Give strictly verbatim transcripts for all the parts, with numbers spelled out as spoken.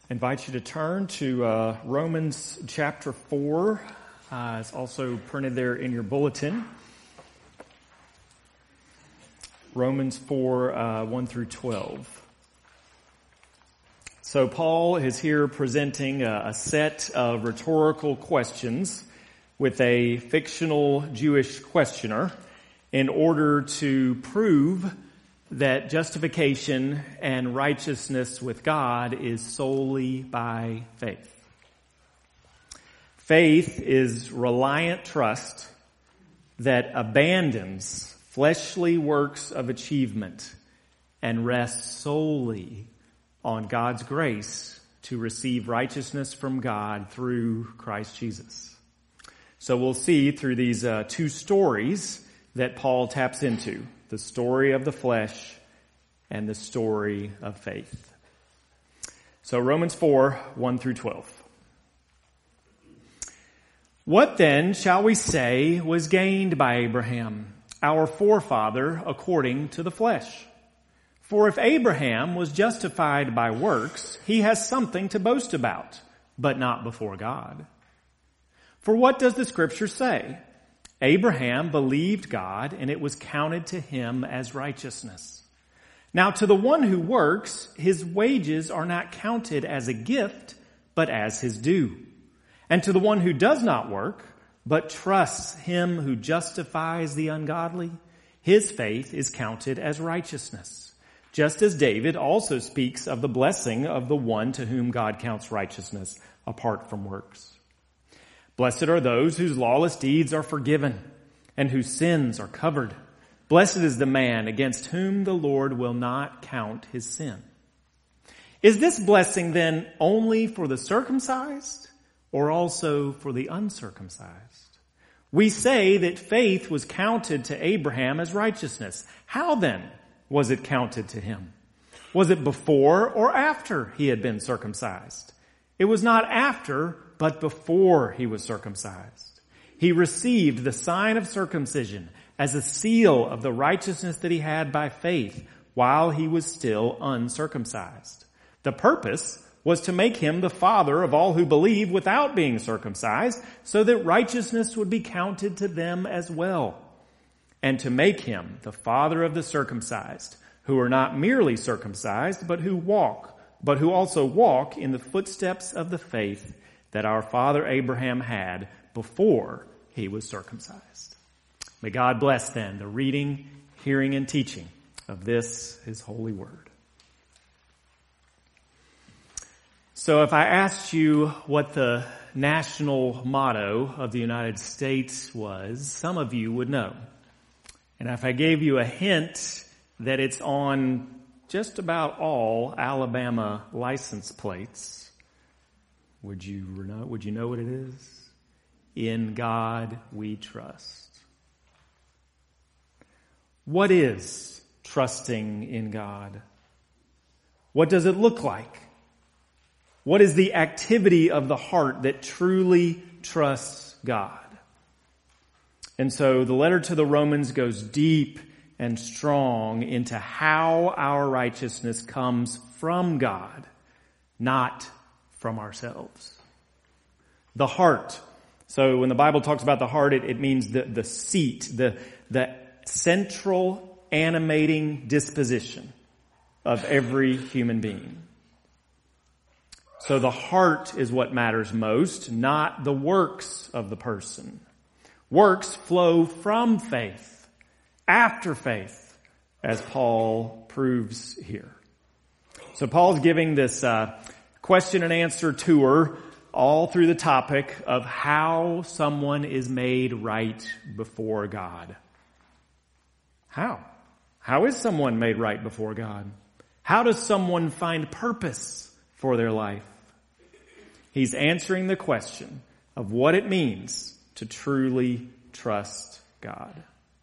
I invite you to turn to uh, Romans chapter four. Uh, it's also printed there in your bulletin. Romans four, uh, one through twelve. So Paul is here presenting a, a set of rhetorical questions with a fictional Jewish questioner in order to prove that justification and righteousness with God is solely by faith. Faith is reliant trust that abandons fleshly works of achievement and rests solely on God's grace to receive righteousness from God through Christ Jesus. So we'll see through these uh, two stories that Paul taps into, the story of the flesh and the story of faith. So Romans four, one through twelve. What then shall we say was gained by Abraham, our forefather, according to the flesh? For if Abraham was justified by works, he has something to boast about, but not before God. For what does the scripture say? Abraham believed God, and it was counted to him as righteousness. Now to the one who works, his wages are not counted as a gift, but as his due. And to the one who does not work, but trusts him who justifies the ungodly, his faith is counted as righteousness. Just as David also speaks of the blessing of the one to whom God counts righteousness apart from works. Blessed are those whose lawless deeds are forgiven and whose sins are covered. Blessed is the man against whom the Lord will not count his sin. Is this blessing then only for the circumcised or also for the uncircumcised? We say that faith was counted to Abraham as righteousness. How then was it counted to him? Was it before or after he had been circumcised? It was not after, but before he was circumcised. He received the sign of circumcision as a seal of the righteousness that he had by faith while he was still uncircumcised. The purpose was to make him the father of all who believe without being circumcised, so that righteousness would be counted to them as well, and to make him the father of the circumcised, who are not merely circumcised, but who walk, but who also walk in the footsteps of the faith that our father Abraham had before he was circumcised. May God bless then the reading, hearing, and teaching of this, his holy word. So if I asked you what the national motto of the United States was, some of you would know. And if I gave you a hint that it's on just about all Alabama license plates, would you know, would you know what it is? In God we trust. What is trusting in God? What does it look like? What is the activity of the heart that truly trusts God? And so the letter to the Romans goes deep and strong into how our righteousness comes from God, not from ourselves. The heart. So when the Bible talks about the heart, it, it means the, the seat, the, the central animating disposition of every human being. So the heart is what matters most, not the works of the person. Works flow from faith, after faith, as Paul proves here. So Paul's giving this uh, question and answer tour all through the topic of how someone is made right before God. How? How is someone made right before God? How does someone find purpose for their life? He's answering the question of what it means to truly trust God.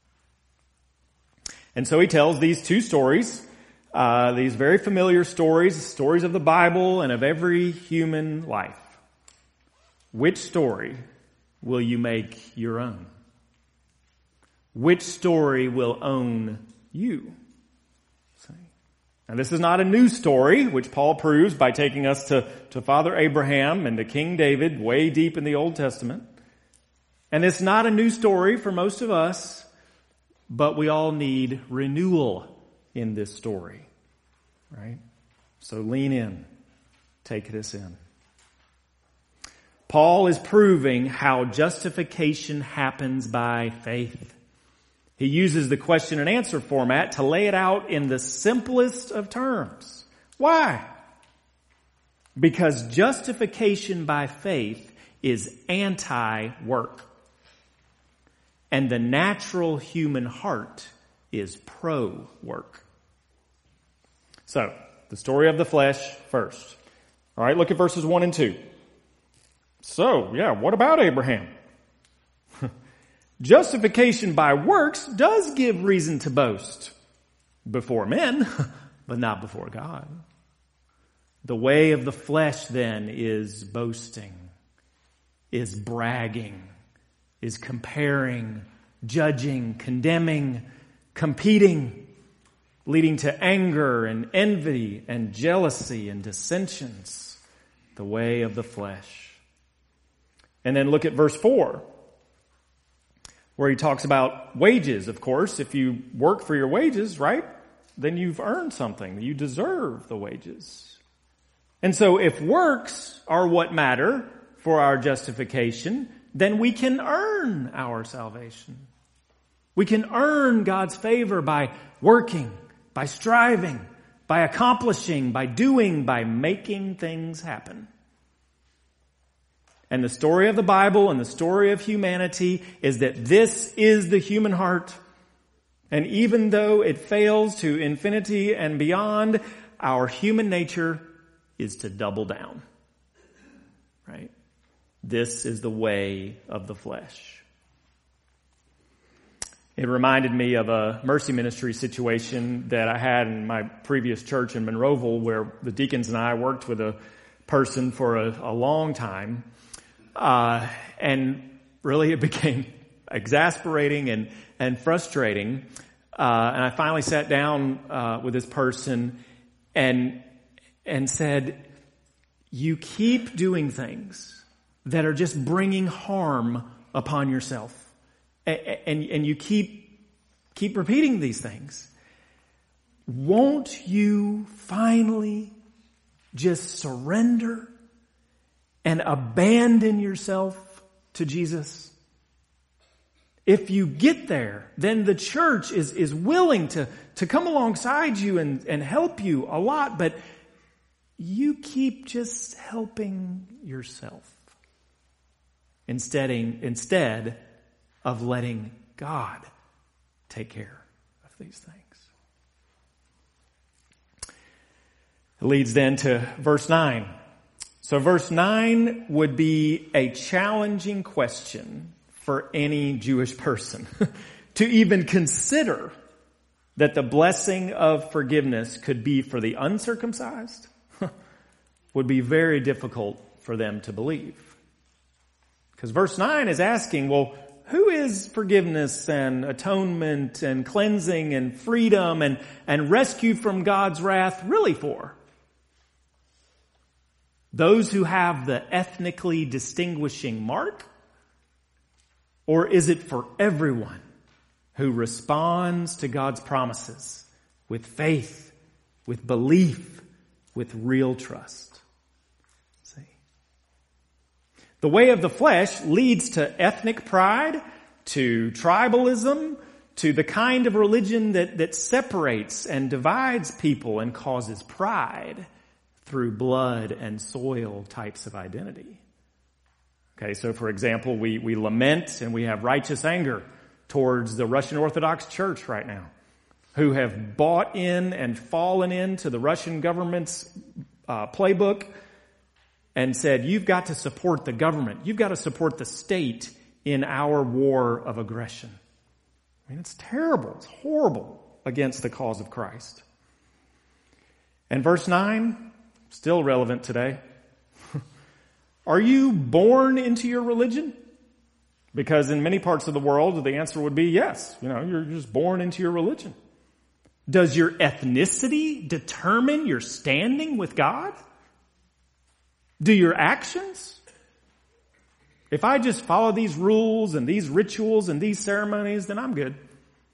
And so he tells these two stories, uh, these very familiar stories, stories of the Bible and of every human life. Which story will you make your own? Which story will own you? See? And this is not a new story, which Paul proves by taking us to, to Father Abraham and to King David way deep in the Old Testament. And it's not a new story for most of us, but we all need renewal in this story, right? So lean in, take this in. Paul is proving how justification happens by faith. He uses the question and answer format to lay it out in the simplest of terms. Why? Because justification by faith is anti-work. And the natural human heart is pro-work. So, the story of the flesh first. All right, look at verses one and two. So, yeah, what about Abraham? Justification by works does give reason to boast before men, but not before God. The way of the flesh then is boasting, is bragging, is comparing, judging, condemning, competing, leading to anger and envy and jealousy and dissensions. The way of the flesh. And then look at verse four. Where he talks about wages, of course. If you work for your wages, right, then you've earned something. You deserve the wages. And so if works are what matter for our justification, then we can earn our salvation. We can earn God's favor by working, by striving, by accomplishing, by doing, by making things happen. And the story of the Bible and the story of humanity is that this is the human heart. And even though it fails to infinity and beyond, our human nature is to double down. Right? This is the way of the flesh. It reminded me of a mercy ministry situation that I had in my previous church in Monroeville, where the deacons and I worked with a person for a, a long time. Uh, and really it became exasperating and, and frustrating. Uh, and I finally sat down, uh, with this person and, and said, you keep doing things that are just bringing harm upon yourself. And, and, and you keep, keep repeating these things. Won't you finally just surrender and abandon yourself to Jesus? If you get there, then the church is, is willing to, to come alongside you and, and help you a lot, but you keep just helping yourself instead, instead of letting God take care of these things. It leads then to verse nine. So verse nine would be a challenging question for any Jewish person to even consider that the blessing of forgiveness could be for the uncircumcised would be very difficult for them to believe. Because verse nine is asking, well, who is forgiveness and atonement and cleansing and freedom and, and rescue from God's wrath really for? Those who have the ethnically distinguishing mark? Or is it for everyone who responds to God's promises with faith, with belief, with real trust? See? The way of the flesh leads to ethnic pride, to tribalism, to the kind of religion that, that separates and divides people and causes pride through blood and soil types of identity. Okay, so for example, we, we lament and we have righteous anger towards the Russian Orthodox Church right now, who have bought in and fallen into the Russian government's uh, playbook and said, you've got to support the government. You've got to support the state in our war of aggression. I mean, it's terrible. It's horrible against the cause of Christ. And verse nine, still relevant today. Are you born into your religion? Because in many parts of the world, the answer would be yes. You know, you're just born into your religion. Does your ethnicity determine your standing with God? Do your actions? If I just follow these rules and these rituals and these ceremonies, then I'm good.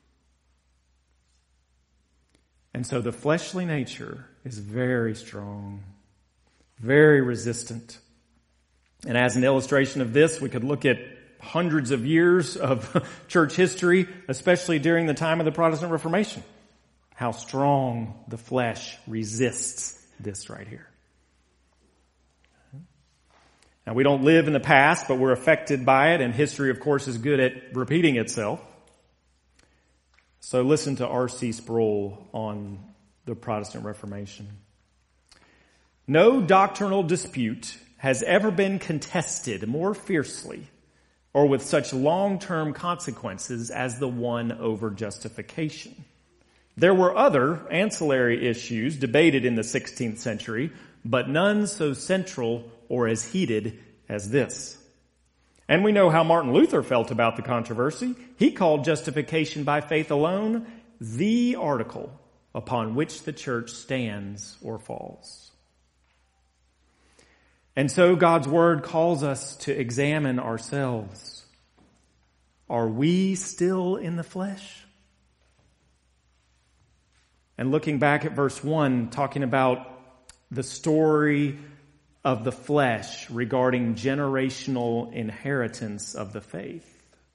And so the fleshly nature is very strong, very resistant. And as an illustration of this, we could look at hundreds of years of church history, especially during the time of the Protestant Reformation. How strong the flesh resists this right here. Now, we don't live in the past, but we're affected by it, and history, of course, is good at repeating itself. So listen to R C Sproul on the Protestant Reformation. No doctrinal dispute has ever been contested more fiercely or with such long-term consequences as the one over justification. There were other ancillary issues debated in the sixteenth century, but none so central or as heated as this. And we know how Martin Luther felt about the controversy. He called justification by faith alone the article upon which the church stands or falls. And so God's word calls us to examine ourselves. Are we still in the flesh? And looking back at verse one, talking about the story of the flesh regarding generational inheritance of the faith.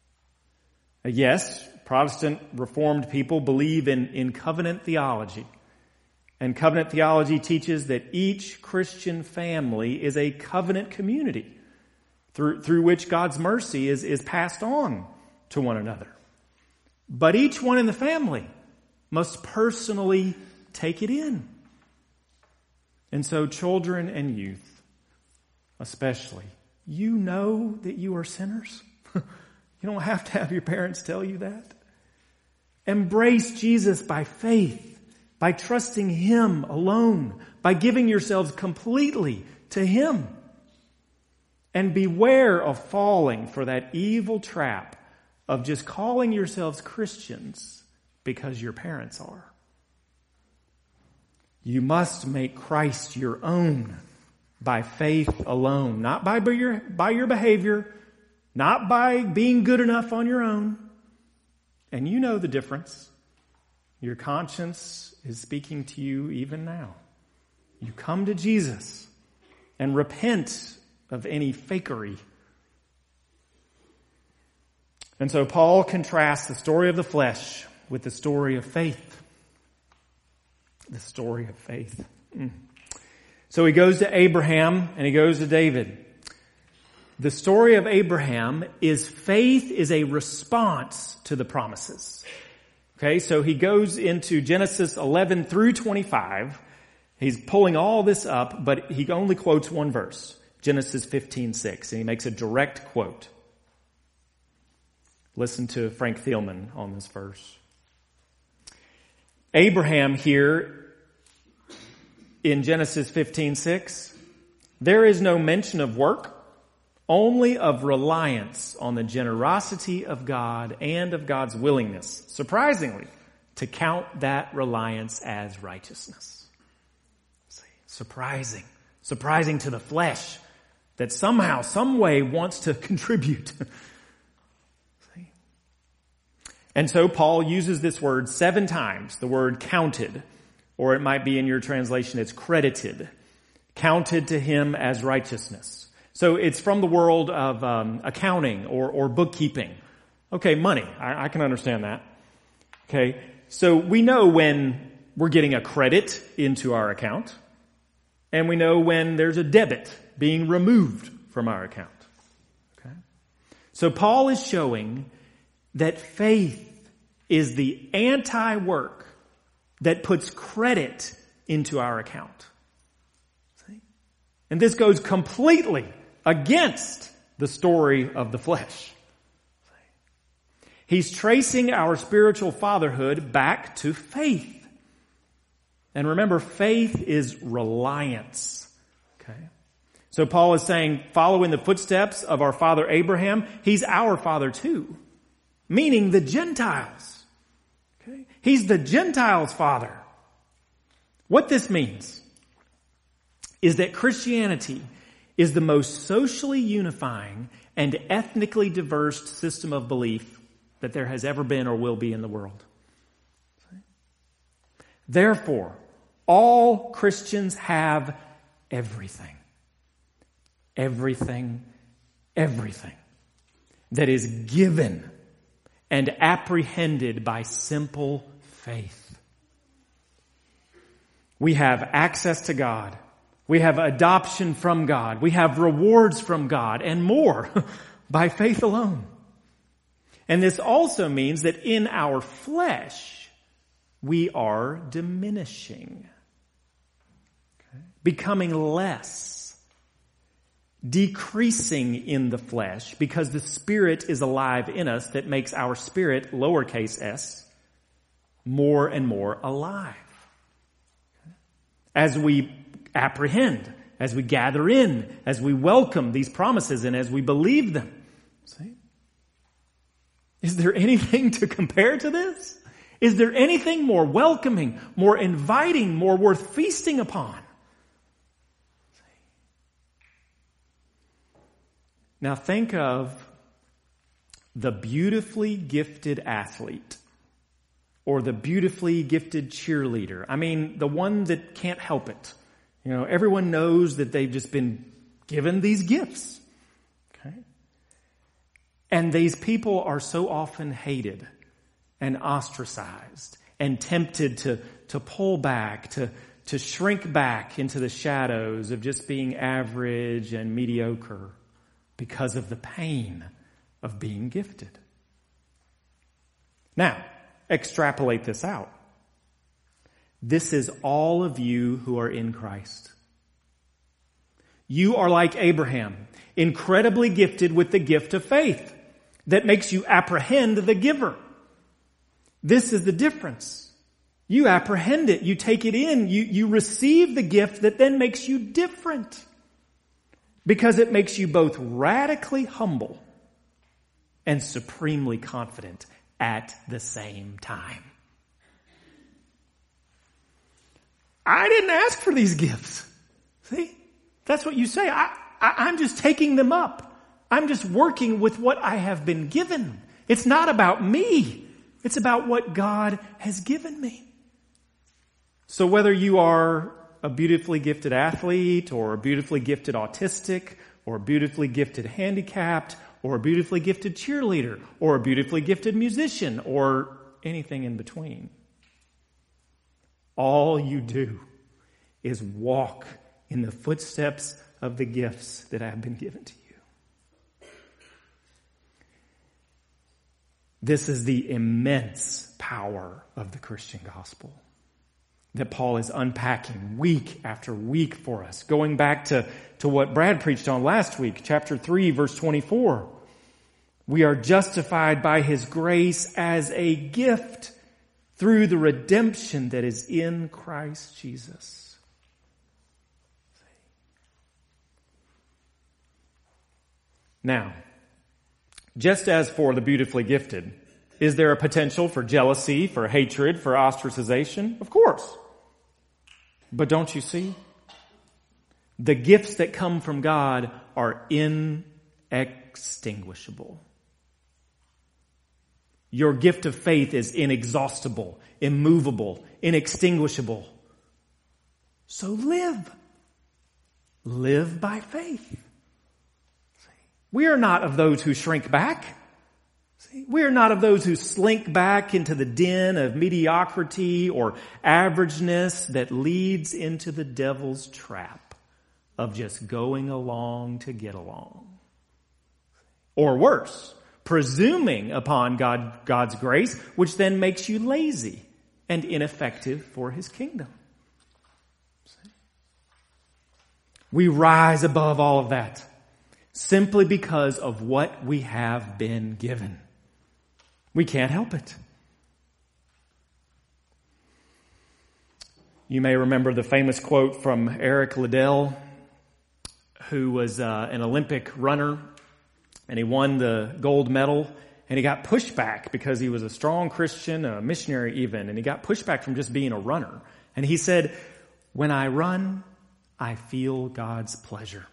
Yes, Protestant Reformed people believe in, in covenant theology. And covenant theology teaches that each Christian family is a covenant community through, through which God's mercy is, is passed on to one another. But each one in the family must personally take it in. And so children and youth, especially, you know that you are sinners. You don't have to have your parents tell you that. Embrace Jesus by faith, by trusting Him alone, by giving yourselves completely to Him. And beware of falling for that evil trap of just calling yourselves Christians because your parents are. You must make Christ your own by faith alone, not by your, by your behavior, not by being good enough on your own. And you know the difference. Your conscience is speaking to you even now. You come to Jesus and repent of any fakery. And so Paul contrasts the story of the flesh with the story of faith. The story of faith. Mm. So he goes to Abraham and he goes to David. The story of Abraham is faith is a response to the promises. Okay, so he goes into Genesis eleven through twenty-five. He's pulling all this up, but he only quotes one verse, Genesis fifteen six, and he makes a direct quote. Listen to Frank Thielman on this verse. Abraham here in Genesis fifteen six, there is no mention of work, only of reliance on the generosity of God and of God's willingness, surprisingly, to count that reliance as righteousness. See, surprising. Surprising to the flesh that somehow, some way wants to contribute. See? And so Paul uses this word seven times, the word counted, or it might be in your translation, it's credited, counted to him as righteousness. So it's from the world of um, accounting or, or bookkeeping. Okay, money. I, I can understand that. Okay, so we know when we're getting a credit into our account, and we know when there's a debit being removed from our account. Okay, so Paul is showing that faith is the anti-work that puts credit into our account. See? And this goes completely against the story of the flesh. He's tracing our spiritual fatherhood back to faith. And remember, faith is reliance. Okay. So Paul is saying, follow in the footsteps of our father Abraham. He's our father too, meaning the Gentiles. Okay. He's the Gentiles' father. What this means is that Christianity is the most socially unifying and ethnically diverse system of belief that there has ever been or will be in the world. Therefore, all Christians have everything. Everything, everything that is given and apprehended by simple faith. We have access to God. We have adoption from God. We have rewards from God and more by faith alone. And this also means that in our flesh, we are diminishing, okay? Becoming less, decreasing in the flesh because the Spirit is alive in us that makes our spirit, lowercase s, more and more alive. Okay? As we apprehend, as we gather in, as we welcome these promises and as we believe them. See? Is there anything to compare to this? Is there anything more welcoming, more inviting, more worth feasting upon? Now think of the beautifully gifted athlete or the beautifully gifted cheerleader. I mean, the one that can't help it. You know, everyone knows that they've just been given these gifts. Okay? And these people are so often hated and ostracized and tempted to, to pull back, to, to shrink back into the shadows of just being average and mediocre because of the pain of being gifted. Now, extrapolate this out. This is all of you who are in Christ. You are like Abraham, incredibly gifted with the gift of faith that makes you apprehend the giver. This is the difference. You apprehend it. You take it in. You, you receive the gift that then makes you different because it makes you both radically humble and supremely confident at the same time. I didn't ask for these gifts. See? That's what you say. I, I, I'm just taking them up. I'm just working with what I have been given. It's not about me. It's about what God has given me. So whether you are a beautifully gifted athlete or a beautifully gifted autistic or a beautifully gifted handicapped or a beautifully gifted cheerleader or a beautifully gifted musician or anything in between, all you do is walk in the footsteps of the gifts that have been given to you. This is the immense power of the Christian gospel that Paul is unpacking week after week for us. Going back to, to what Brad preached on last week, chapter three, verse twenty-four. We are justified by his grace as a gift through the redemption that is in Christ Jesus. Now, just as for the beautifully gifted, is there a potential for jealousy, for hatred, for ostracization? Of course. But don't you see? The gifts that come from God are inextinguishable. Your gift of faith is inexhaustible, immovable, inextinguishable. So live. Live by faith. We are not of those who shrink back. See, we are not of those who slink back into the den of mediocrity or averageness that leads into the devil's trap of just going along to get along. Or worse, presuming upon God, God's grace, which then makes you lazy and ineffective for his kingdom. See? We rise above all of that simply because of what we have been given. We can't help it. You may remember the famous quote from Eric Liddell, who was uh, an Olympic runner, and he won the gold medal, And he got pushback because he was a strong Christian, a missionary even, and he got pushback from just being a runner. And he said, when I run, I feel God's pleasure.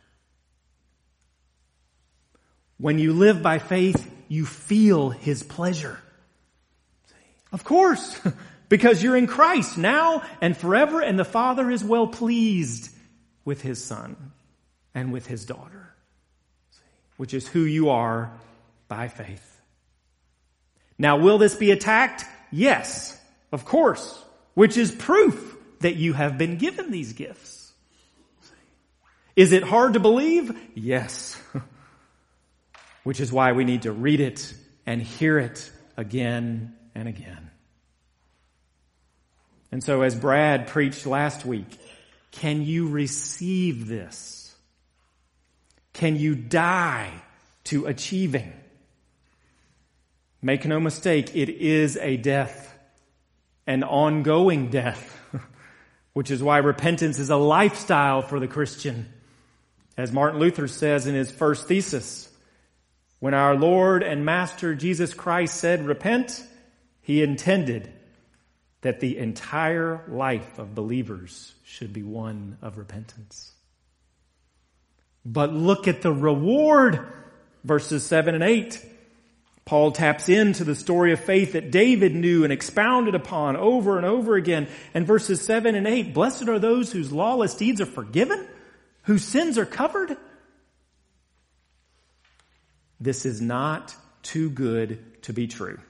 When you live by faith, you feel his pleasure. Of course, because you're in Christ now and forever, and the Father is well pleased with his Son and with his daughter, which is who you are by faith. Now, will this be attacked? Yes, of course, which is proof that you have been given these gifts. Is it hard to believe? Yes. Which is why we need to read it and hear it again and again. And so as Brad preached last week, can you receive this? Can you die to achieving? Make no mistake, it is a death, an ongoing death, which is why repentance is a lifestyle for the Christian. As Martin Luther says in his first thesis, when our Lord and Master Jesus Christ said, repent, he intended that the entire life of believers should be one of repentance. But look at the reward, verses seven and eight. Paul taps into the story of faith that David knew and expounded upon over and over again. And verses seven and eight, blessed are those whose lawless deeds are forgiven, whose sins are covered. This is not too good to be true.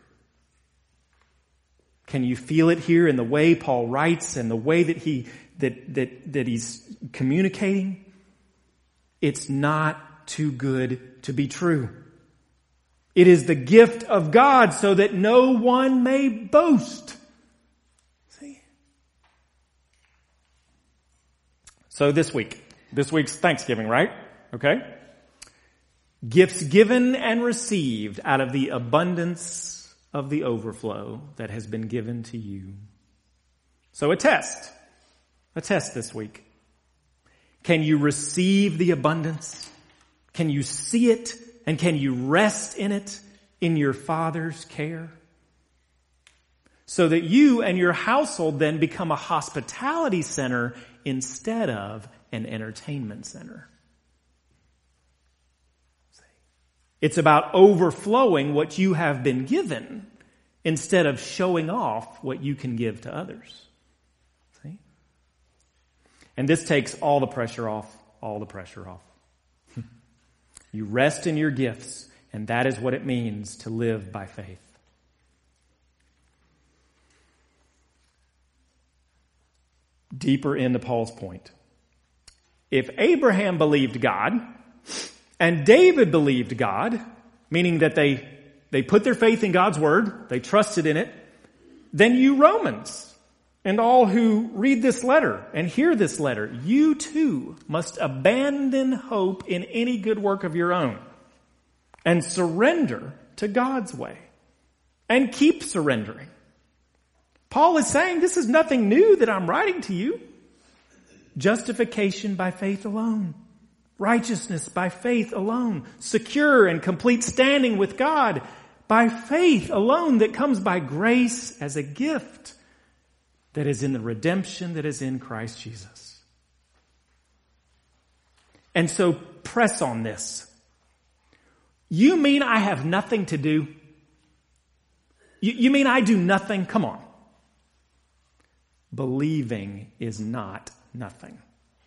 Can you feel it here in the way Paul writes and the way that he that that that he's communicating? It's not too good to be true. It is the gift of God so that no one may boast. See? So this week, this week's Thanksgiving, right? Okay. Gifts given and received out of the abundance of the overflow that has been given to you. So a test. A test this week. Can you receive the abundance? Can you see it? And can you rest in it in your Father's care? So that you and your household then become a hospitality center instead of an entertainment center. It's about overflowing what you have been given instead of showing off what you can give to others. See? And this takes all the pressure off, all the pressure off. You rest in your gifts, and that is what it means to live by faith. Deeper into Paul's point. If Abraham believed God, and David believed God, meaning that they, they put their faith in God's word, they trusted in it, then you Romans, and all who read this letter and hear this letter, you too must abandon hope in any good work of your own and surrender to God's way and keep surrendering. Paul is saying this is nothing new that I'm writing to you. Justification by faith alone. Righteousness by faith alone. Secure and complete standing with God by faith alone that comes by grace as a gift that is in the redemption that is in Christ Jesus. And so press on this. You mean I have nothing to do? You, you mean I do nothing? Come on. Believing is not nothing.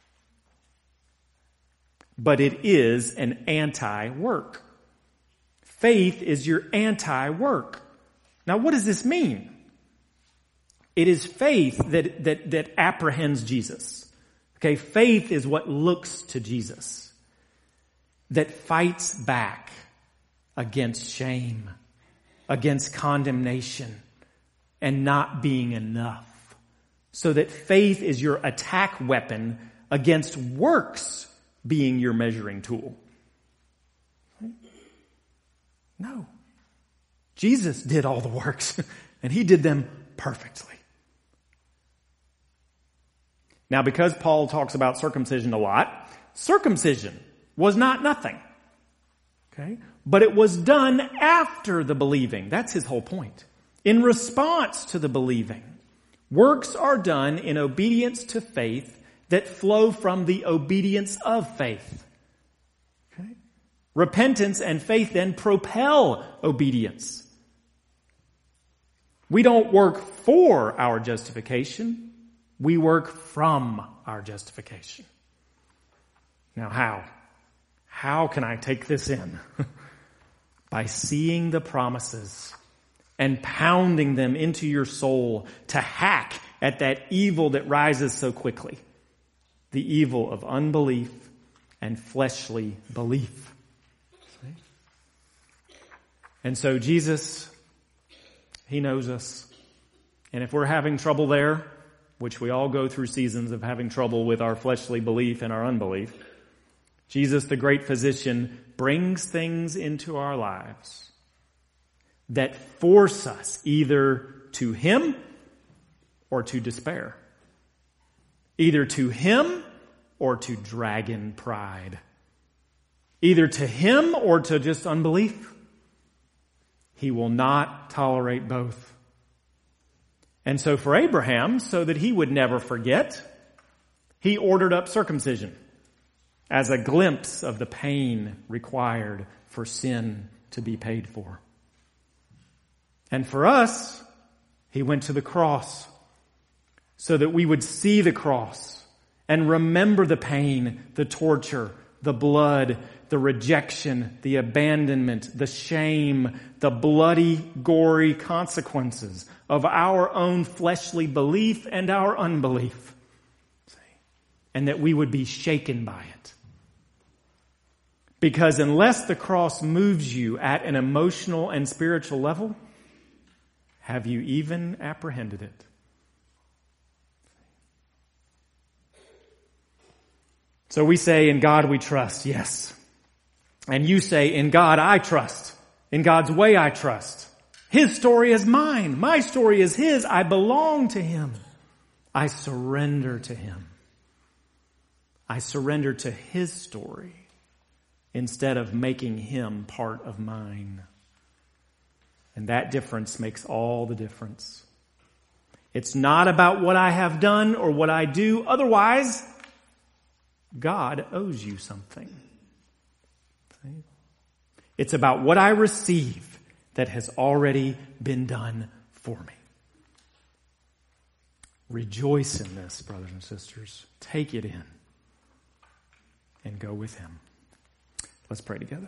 But it is an anti-work. Faith is your anti-work. Now what does this mean? It is faith that, that, that apprehends Jesus. Okay, faith is what looks to Jesus. That fights back against shame, against condemnation, and not being enough. So that faith is your attack weapon against works being your measuring tool. No. Jesus did all the works, and he did them perfectly. Now, because Paul talks about circumcision a lot, circumcision was not nothing. Okay? But it was done after the believing. That's his whole point. In response to the believing. Works are done in obedience to faith that flow from the obedience of faith. Okay? Repentance and faith then propel obedience. We don't work for our justification. We work from our justification. Now how? How can I take this in? By seeing the promises and pounding them into your soul to hack at that evil that rises so quickly. The evil of unbelief and fleshly belief. See? And so Jesus, he knows us. And if we're having trouble there, which we all go through seasons of having trouble with our fleshly belief and our unbelief, Jesus, the great physician, brings things into our lives that force us either to him or to despair. Either to him or to dragon pride. Either to him or to just unbelief. He will not tolerate both. And so for Abraham, so that he would never forget, he ordered up circumcision as a glimpse of the pain required for sin to be paid for. And for us, he went to the cross so that we would see the cross and remember the pain, the torture, the blood, the rejection, the abandonment, the shame, the bloody, gory consequences of our own fleshly belief and our unbelief. And that we would be shaken by it. Because unless the cross moves you at an emotional and spiritual level, have you even apprehended it? So we say, in God we trust, yes. And you say, in God I trust. In God's way I trust. His story is mine. My story is His. I belong to Him. I surrender to Him. I surrender to His story instead of making Him part of mine. And that difference makes all the difference. It's not about what I have done or what I do. Otherwise, God owes you something. It's about what I receive that has already been done for me. Rejoice in this, brothers and sisters. Take it in and go with Him. Let's pray together.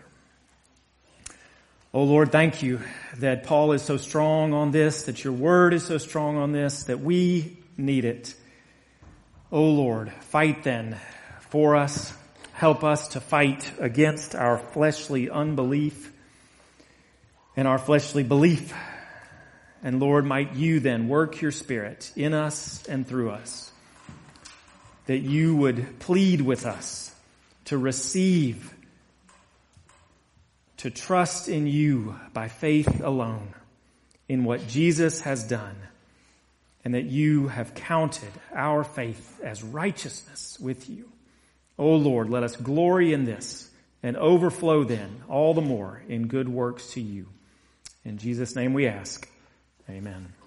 Oh Lord, thank you that Paul is so strong on this, that your word is so strong on this, that we need it. Oh Lord, fight then for us. Help us to fight against our fleshly unbelief and our fleshly belief. And Lord, might you then work your Spirit in us and through us, that you would plead with us to receive, to trust in you by faith alone, in what Jesus has done, and that you have counted our faith as righteousness with you. O Lord, let us glory in this and overflow then all the more in good works to you. In Jesus' name we ask. Amen.